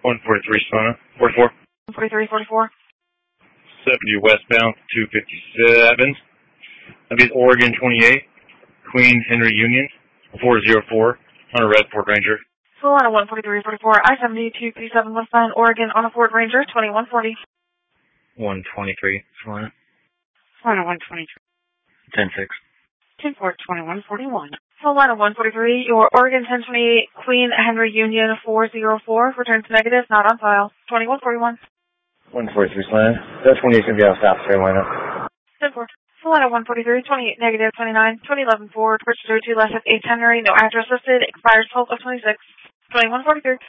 143 Solana. 44. 4344. 70 westbound, 257. That'd be Oregon 28, Queen Henry Union, 404 on a red Ford Ranger. Solana 14344, I-70 237 westbound, Oregon on a Ford Ranger, 2140. 123 Solana. Solana 123. 10-6. 10-4, 2141. Solana 143, your Oregon 1028, Queen Henry Union 404, returns negative, not on file, 2141. 143 Solana. That 28 is going to be out of South Carolina. 10-4. Solana 143, 28 negative, 29, 2011 Ford, purchase 02 less at 8 Henry, no address listed, expires 12 of 26, 2143.